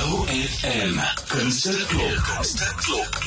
OFM Kunsteklop.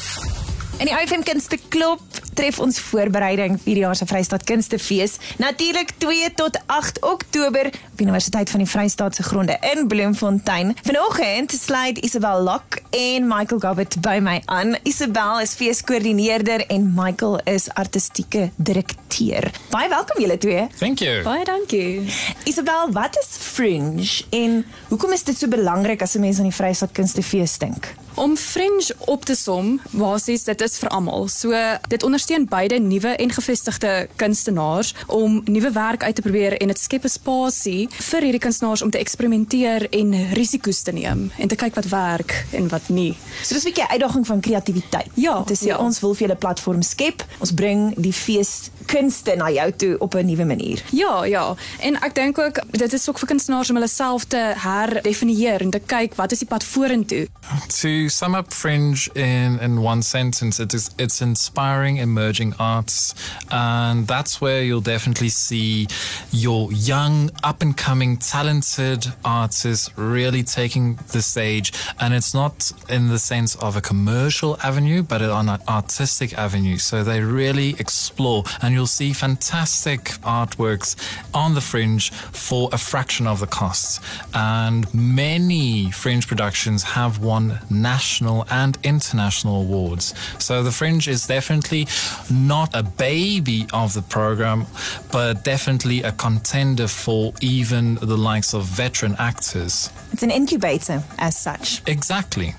In die OFM Kunsteklop tref ons voorbereiding vir die jaar se Vrystaat Kunstefees. Natuurlik 2 tot 8 Oktober op die Universiteit van die Vrystaat se gronde in Bloemfontein. Vanoggend sluit Isabel Lok en Michael Gobbert by my aan. Isabel is feeskoördineerder en Michael is artistieke direkteur. Baie welkom julle twee. Thank you. Baie dankie. Isabel, wat is Fringe en hoekom is dit so belangrik as 'n mens aan die Vrystaat Kunstefees dink? Om Fringe op te som, basies, dit is vir almal. So, dit ondersteun beide nuwe en gevestigde kunstenaars om nuwe werk uit te probeer en dit skep 'n spasie vir hierdie kunstenaars om te eksperimenteer en risiko's te neem en te kyk wat werk en wat nie. So dis 'n bietjie 'n uitdaging van kreatiwiteit. Ja, Te sê, ja. ons wil vir julle 'n platform skep. Ons bring die feeskunste na jou toe op 'n nuwe manier. Ja. En ek dink ook, dit is ook vir kunstenaars om hulle self te herdefinieer en te kyk wat is die pad vorentoe. To sum up Fringe in one sentence, it's inspiring emerging arts, and that's where you'll definitely see your young, up-and-coming, talented artists really taking the stage, and it's not in the sense of a commercial avenue, but on an artistic avenue, so they really explore, and you'll see fantastic artworks on the Fringe for a fraction of the cost, and many Fringe productions have won national and international awards. So the Fringe is definitely not a baby of the program, but definitely a contender for even the likes of veteran actors. It's an incubator as such. Exactly.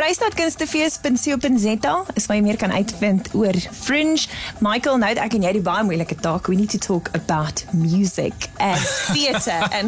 Vrystaatkunstefees.co.za is waar jy meer kan uitvind oor Fringe. Michael, nou ek en jy die baie moeilike taak. We need to talk about music and theatre and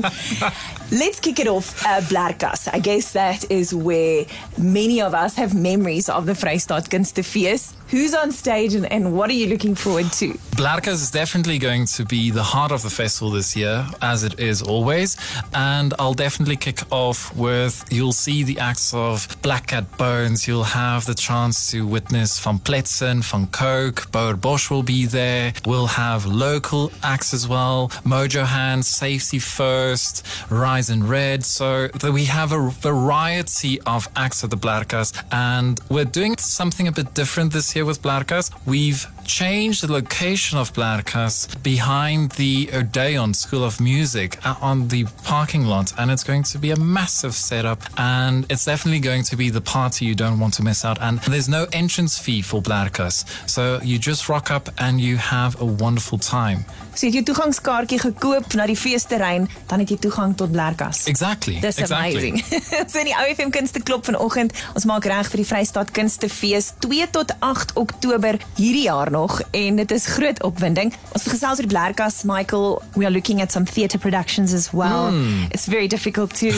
let's kick it off. Blerkas. I guess that is where many of us have memories of the Vrystaat Kunstefees. Who's on stage and what are you looking forward to? Blerkas is definitely going to be the heart of the festival this year, as it is always. And I'll definitely kick off with, you'll see the acts of Black Cat Bones. You'll have the chance to witness Van Pletsen, Van Coke, Boer Bosch will be there. We'll have local acts as well. Mojo Hands, Safety First, Rise in Red. So we have a variety of acts at the Blerkas. And we're doing something a bit different this year with Blerkas. We've changed the location of Blerkas behind the Odeon School of Music on the parking lot, and it's going to be a massive setup, and it's definitely going to be the party you don't want to miss out. And there's no entrance fee for Blerkas, so you just rock up and you have a wonderful time. So jy het jou toegangskaartjie gekoop na die feesterrein, dan het jy toegang tot Blerkas. Exactly. Dis amazing. So in die OFM Kunsteklop vanoggend, ons maak reg vir die Vrystaat Kunstefees 2 tot 8 Oktober hierdie jaar nog en dit is groot opwinding. Ons het gesels oor Blerkas, Michael. We are looking at some theatre productions as well. It's very difficult to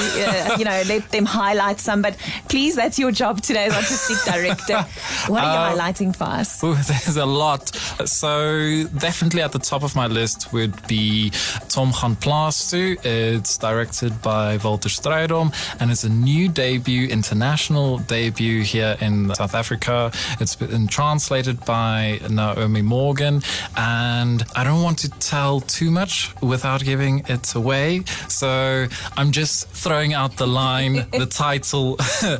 let them highlight some, but please, that's your job today as artistic director. What are you highlighting for us? Ooh, there's a lot. So definitely at the top of my list would be Tom Gaan Plaas toe. It's directed by Walter Strijdom and it's a new debut, international debut here in South Africa. It's been translated by Naomi Morgan, and I don't want to tell too much without giving it away, so I'm just throwing out the line, the title.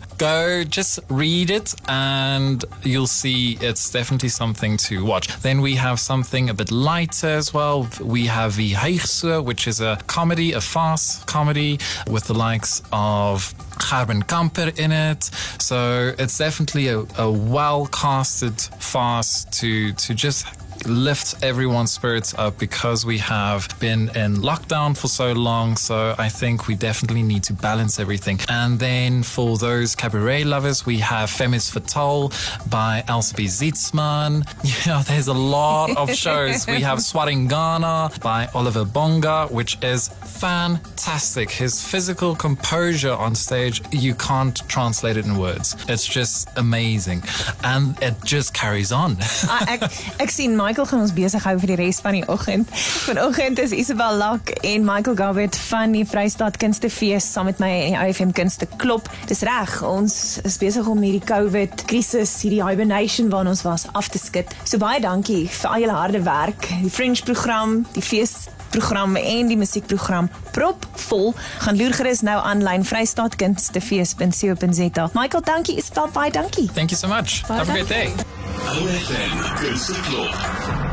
Go, just read it and you'll see it's definitely something to watch. Then we have something a bit lighter as well. We have Wie Hyg So, which is a comedy, a farce comedy with the likes of Gerben Kamper in it. So it's definitely a well-casted farce to just lift everyone's spirits up, because we have been in lockdown for so long, so I think we definitely need to balance everything. And then for those cabaret lovers, we have Femis Fatal by Elsabe Zietsman. There's a lot of shows. We have Swaringana by Oliver Bonga, which is fantastic. His physical composure on stage, you can't translate it in words. It's just amazing. And it just carries on. Ek sien Michael gaan ons besig hou vir die res van die oggend. Vanoggend is Isabel Lok en Michael Gobbert van die Vrystaat Kunstefees saam met my in die OFM Kunsteklop. Dis reg, ons is besig om hierdie COVID krisis, hierdie hibernation waarin ons was, af te skud. So baie dankie vir al julle harde werk, die Fringe program, die fees program en die musiekprogram prop vol. Gaan loer gerus nou aanlyn vrystaatkunstefees.co.za. Michael, dankie, Isabel, baie dankie. Thank you so much. Have a great day. OFM Kunsteklop.